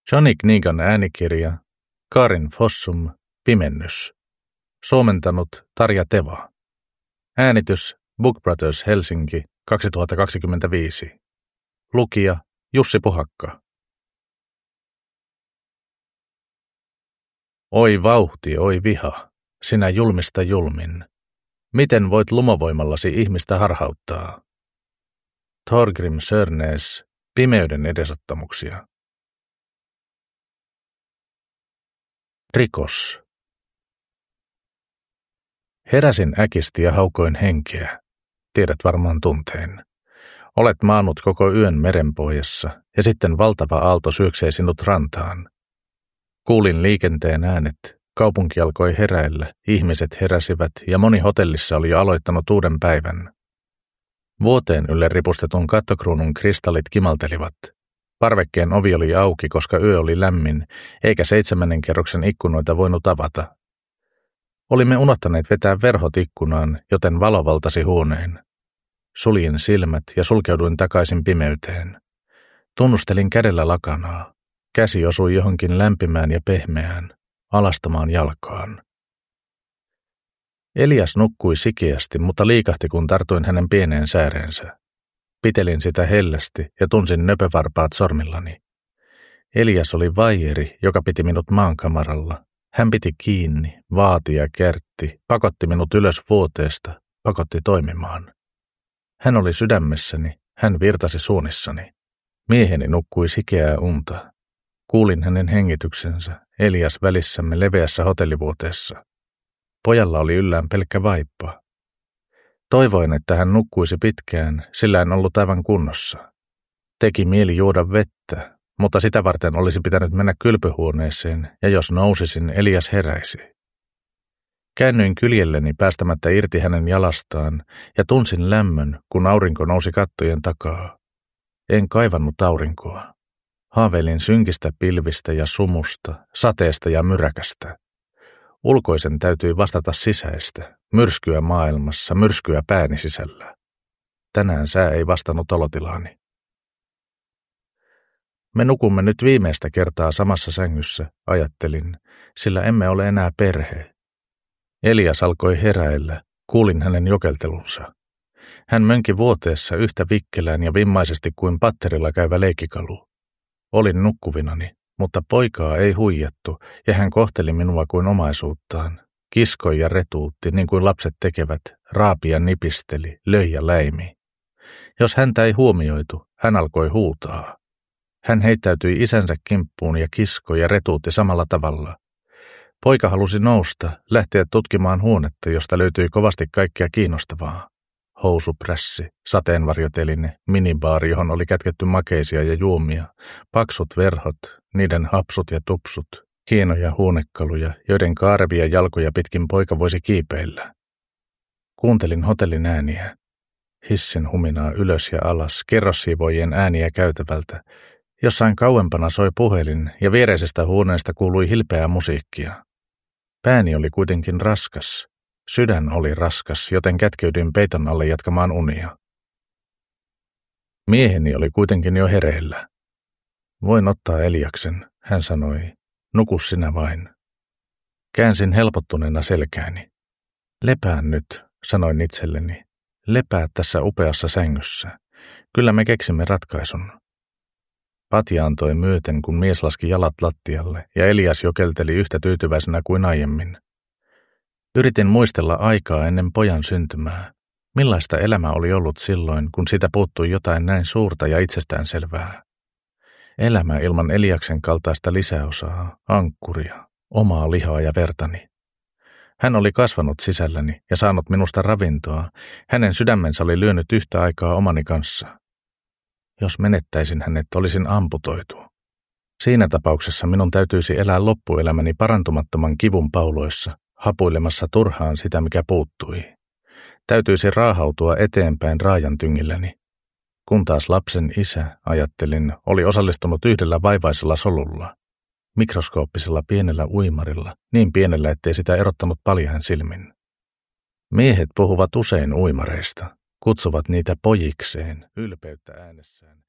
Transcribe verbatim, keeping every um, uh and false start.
Johnny Knigan äänikirja, Karin Fossum, Pimennys. Suomentanut Tarja Teva. Äänitys Book Brothers Helsinki kaksituhattakaksikymmentäviisi. Lukija Jussi Puhakka. Oi vauhti, oi viha, sinä julmista julmin. Miten voit lumovoimallasi ihmistä harhauttaa? Thorgrim Sörnäs, Pimeyden edesottamuksia. Rikos. Heräsin äkisti ja haukoin henkeä. Tiedät varmaan tunteen. Olet maannut koko yön merenpohjassa ja sitten valtava aalto syöksee sinut rantaan. Kuulin liikenteen äänet, kaupunki alkoi heräillä, ihmiset heräsivät ja moni hotellissa oli jo aloittanut uuden päivän. Vuoteen ylle ripustetun kattokruunun kristallit kimaltelivat. Parvekkeen ovi oli auki, koska yö oli lämmin, eikä seitsemännen kerroksen ikkunoita voinut avata. Olimme unohtaneet vetää verhot ikkunaan, joten valo valtasi huoneen. Suljin silmät ja sulkeuduin takaisin pimeyteen. Tunnustelin kädellä lakanaa. Käsi osui johonkin lämpimään ja pehmeään, alastamaan jalkaan. Elias nukkui sikeästi, mutta liikahti, kun tartuin hänen pieneen sääreensä. Pitelin sitä hellästi ja tunsin nöpövarpaat sormillani. Elias oli vaijeri, joka piti minut maankamaralla. Hän piti kiinni, vaati ja kärtti, pakotti minut ylös vuoteesta, pakotti toimimaan. Hän oli sydämessäni, hän virtasi suunissani. Mieheni nukkui sikeää unta. Kuulin hänen hengityksensä, Elias välissämme leveässä hotellivuoteessa. Pojalla oli yllään pelkkä vaippa. Toivoin, että hän nukkuisi pitkään, sillä en ollut aivan kunnossa. Teki mieli juoda vettä, mutta sitä varten olisi pitänyt mennä kylpyhuoneeseen, ja jos nousisin, Elias heräisi. Käännyin kyljelleni päästämättä irti hänen jalastaan, ja tunsin lämmön, kun aurinko nousi kattojen takaa. En kaivannut aurinkoa. Haaveilin synkistä pilvistä ja sumusta, sateesta ja myräkästä. Ulkoisen täytyi vastata sisäistä, myrskyä maailmassa, myrskyä pääni sisällä. Tänään sää ei vastannut olotilaani. Me nukumme nyt viimeistä kertaa samassa sängyssä, ajattelin, sillä emme ole enää perhe. Elias alkoi heräillä, kuulin hänen jokeltelunsa. Hän mönki vuoteessa yhtä vikkelään ja vimmaisesti kuin patterilla käyvä leikkikalu. Olin nukkuvinani, mutta poikaa ei huijattu, ja hän kohteli minua kuin omaisuuttaan. Kiskoi ja retuutti, niin kuin lapset tekevät, raapi ja nipisteli, löi ja läimi. Jos häntä ei huomioitu, hän alkoi huutaa. Hän heittäytyi isänsä kimppuun ja kiskoi ja retuutti samalla tavalla. Poika halusi nousta, lähteä tutkimaan huonetta, josta löytyi kovasti kaikkea kiinnostavaa. Housuprässi, sateenvarjoteline, minibaari, johon oli kätketty makeisia ja juomia, paksut verhot, niiden hapsut ja tupsut, hienoja huonekaluja, joiden kaarevia jalkoja pitkin poika voisi kiipeillä. Kuuntelin hotellin ääniä, hissin huminaa ylös ja alas, kerrossiivoojien ääniä käytävältä. Jossain kauempana soi puhelin ja viereisestä huoneesta kuului hilpeää musiikkia. Pääni oli kuitenkin raskas. Sydän oli raskas, joten kätkeydyin peiton alle jatkamaan unia. Mieheni oli kuitenkin jo hereillä. Voin ottaa Eliaksen, hän sanoi. Nuku sinä vain. Käänsin helpottuneena selkääni. Lepää nyt, sanoin itselleni. Lepää tässä upeassa sängyssä. Kyllä me keksimme ratkaisun. Patja antoi myöten, kun mies laski jalat lattialle, ja Elias jokelteli yhtä tyytyväisenä kuin aiemmin. Yritin muistella aikaa ennen pojan syntymää. Millaista elämä oli ollut silloin, kun siitä puuttui jotain näin suurta ja itsestäänselvää? Elämä ilman Eliaksen kaltaista lisäosaa, ankkuria, omaa lihaa ja vertani. Hän oli kasvanut sisälläni ja saanut minusta ravintoa. Hänen sydämensä oli lyönyt yhtä aikaa omani kanssa. Jos menettäisin hänet, olisin amputoitu. Siinä tapauksessa minun täytyisi elää loppuelämäni parantumattoman kivun pauloissa, hapuilemassa turhaan sitä, mikä puuttui. Täytyisi raahautua eteenpäin raajan tyngilläni. Kun taas lapsen isä, ajattelin, oli osallistunut yhdellä vaivaisella solulla, mikroskooppisella pienellä uimarilla, niin pienellä, ettei sitä erottanut paljain silmin. Miehet puhuvat usein uimareista, kutsuvat niitä pojikseen, ylpeyttä äänessään.